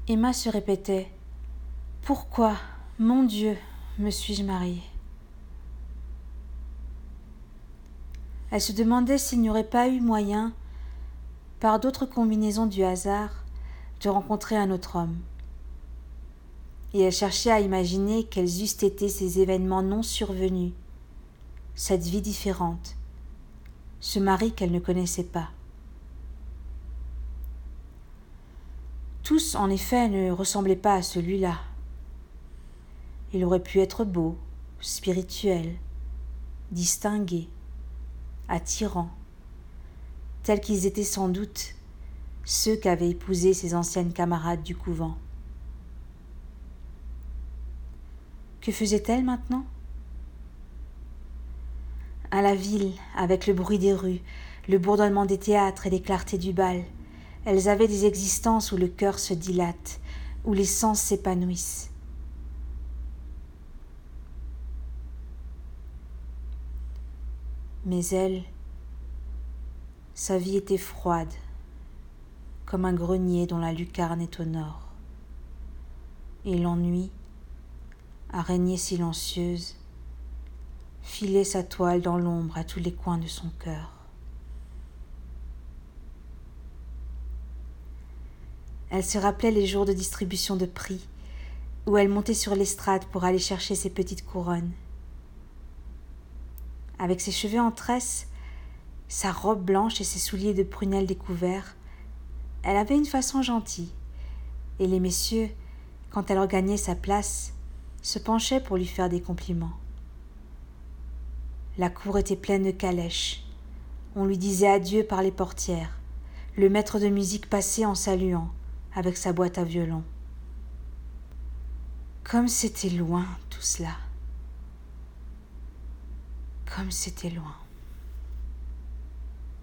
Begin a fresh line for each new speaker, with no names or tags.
Emma se répétait « Pourquoi, mon Dieu, me suis-je mariée ?» Elle se demandait s'il n'y aurait pas eu moyen, par d'autres combinaisons du hasard, de rencontrer un autre homme. Et elle cherchait à imaginer quels eussent été ces événements non survenus, cette vie différente, ce mari qu'elle ne connaissait pas. Tous, en effet, ne ressemblaient pas à celui-là. Il aurait pu être beau, spirituel, distingué, attirant, tels qu'ils étaient sans doute ceux qu'avaient épousés ses anciennes camarades du couvent. Que faisait-elle maintenant ? À la ville, avec le bruit des rues, le bourdonnement des théâtres et les clartés du bal, elles avaient des existences où le cœur se dilate, où les sens s'épanouissent. Mais elle, sa vie était froide, comme un grenier dont la lucarne est au nord. Et l'ennui, araignée silencieuse, filait sa toile dans l'ombre à tous les coins de son cœur. Elle se rappelait les jours de distribution de prix, où elle montait sur l'estrade pour aller chercher ses petites couronnes. Avec ses cheveux en tresse, sa robe blanche et ses souliers de prunelle découverts, elle avait une façon gentille, et les messieurs, quand elle regagnait sa place, se penchaient pour lui faire des compliments. La cour était pleine de calèches. On lui disait adieu par les portières. Le maître de musique passait en saluant, avec sa boîte à violon. Comme c'était loin tout cela. Comme c'était loin.